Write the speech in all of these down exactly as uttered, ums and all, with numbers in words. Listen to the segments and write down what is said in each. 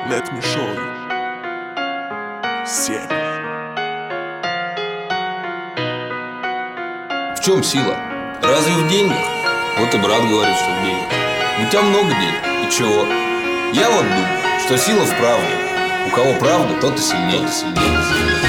Let me show you. Семь. В чем сила? Разве в деньгах? Вот и брат говорит, что в деньгах. У тебя много денег. И чего? Я вот думаю, что сила в правде. У кого правда, тот и сильнее. Тот и сильнее.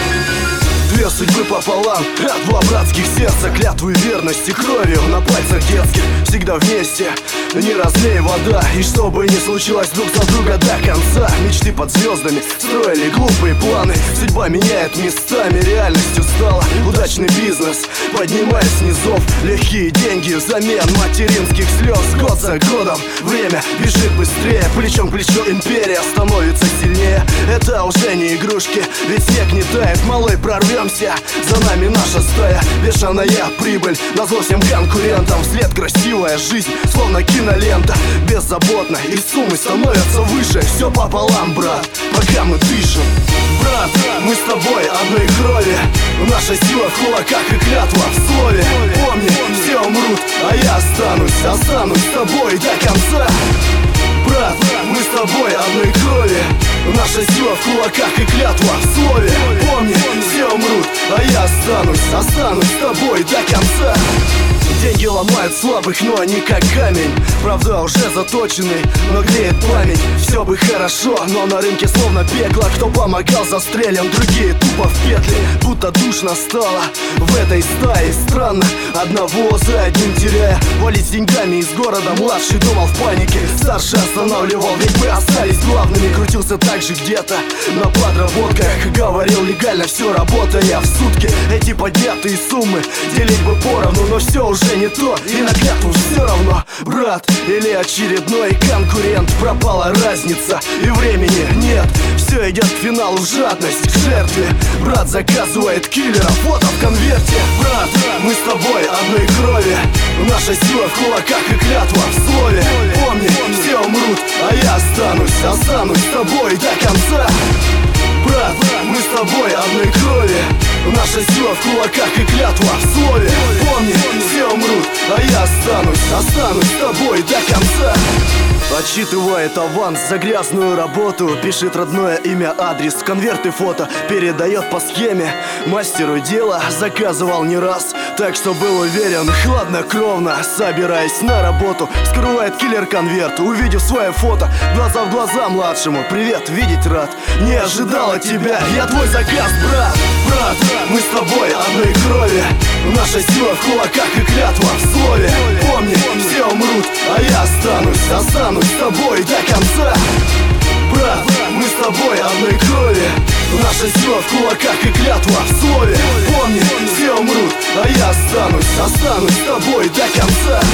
Две судьбы пополам, от два братских сердца, клятвы верности кровью на пальцах детских. Всегда вместе, не разлей вода. И что бы ни случилось, друг за друга до конца. Мечты под звездами, строили глупые планы. Судьба меняет местами, реальностью стала удачный бизнес, поднимаясь с низов. Легкие деньги взамен материнских слез. Год за годом время бежит быстрее. Плечом к плечу империя становится сильнее. Это уже не игрушки, ведь снег не тает. Малой прорвемся, за нами наша стая. Бешеная прибыль, назло всем конкурентам. Вслед красивая жизнь, словно кинолента. Беззаботно, и суммы становятся выше. Все пополам, брат, пока мы дышим. Брат, мы с тобой одной крови. Наша сила в кулаках и клятва в слове. Помни, все умрут, а я останусь. Останусь с тобой до конца. Брат, мы с тобой одной крови. Наша сила в кулаках и клятва в слове. Помни, все умрут, а я останусь. Останусь с тобой до конца. Деньги ломают слабых, но они как камень. Правда уже заточенный, но греет пламень. Все бы хорошо, но на рынке словно пекло. Кто помогал, застрелен, другие тупо в петли. Будто душно стало в этой стае. Странно, одного за одним теряя. Валить с деньгами из города, младший думал в панике. Старший останавливал, ведь мы остались главными. Крутился так же где-то на подработках. Говорил легально, все работая в сутки. Эти поднятые суммы делить бы поровну, но все уже не то, и на клятву все равно. Брат или очередной конкурент, пропала разница и времени нет. Все идет к финалу, жадность к жертве. Брат заказывает киллера, фото в конверте. Брат, мы с тобой одной крови. Наша сила в кулаках и клятва в слове. Помни, все умрут, а я останусь. Останусь с тобой до конца. Брат, мы с тобой одной крови. Наша сила в кулаках и клятва в слове. Помни, все умрут, а я останусь. Останусь с тобой до конца. Отчитывает аванс за грязную работу. Пишет родное имя, адрес, конверты, фото. Передает по схеме мастеру дела. Заказывал не раз, так что был уверен. Хладнокровно, собираясь на работу. Скрывает киллер конверт, увидев свое фото. Глаза в глаза младшему, привет, видеть рад. Не ожидал от тебя, я твой заказ, брат. Брат, мы с тобой одной крови. Наша сила в кулаках и клятва в слове. Помни, все умрут, а я останусь. Останусь с тобой до конца. Брат, мы с тобой одной крови. Наша сила в кулаках и клятва в слове. Помни, все умрут, а я останусь. Останусь с тобой до конца.